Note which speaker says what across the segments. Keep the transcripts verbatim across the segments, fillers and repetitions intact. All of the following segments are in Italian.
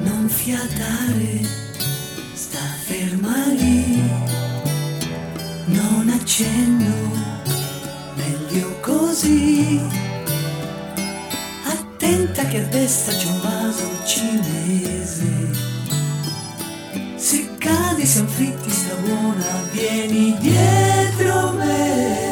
Speaker 1: Non fiatare, sta ferma lì, non accenno, meglio così. Attenta che a destra c'è un vaso cinese, se cadi siamo fritti, sta buona, vieni dietro me.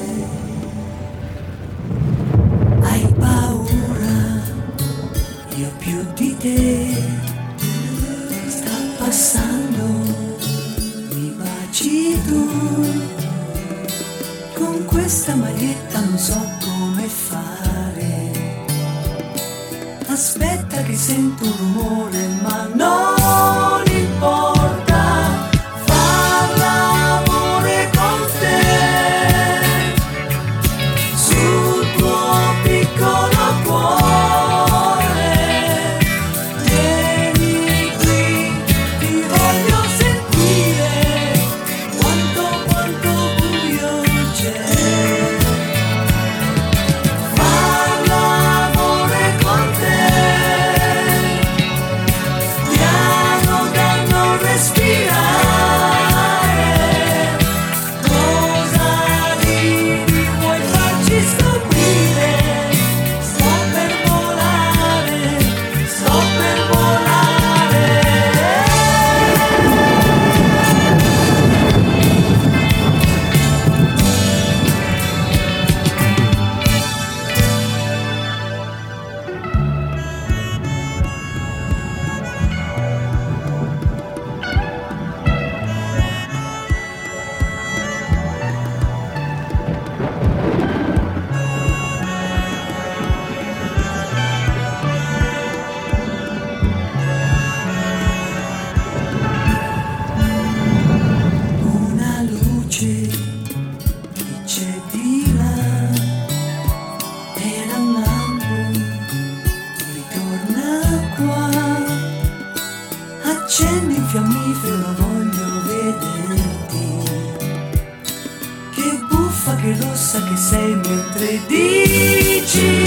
Speaker 1: Hai paura, io più di te, sta passando, mi baci tu, con questa maglietta non so come fare, aspetta che sento un rumore ma non importa, far l'amore con te, sul tuo piccolo cuore, vieni qui, ti voglio sentire, quanto quanto buio c'è, far l'amore con te, piano da non respirare, cosa ridi, vuoi farci scoprire, sto per volare, sto per volare. Una luce, chi c'è di là? Era un lampo, ritorna qua. Accendi il fiammifero, voglio vederti. Che buffa, che rossa che sei mentre dici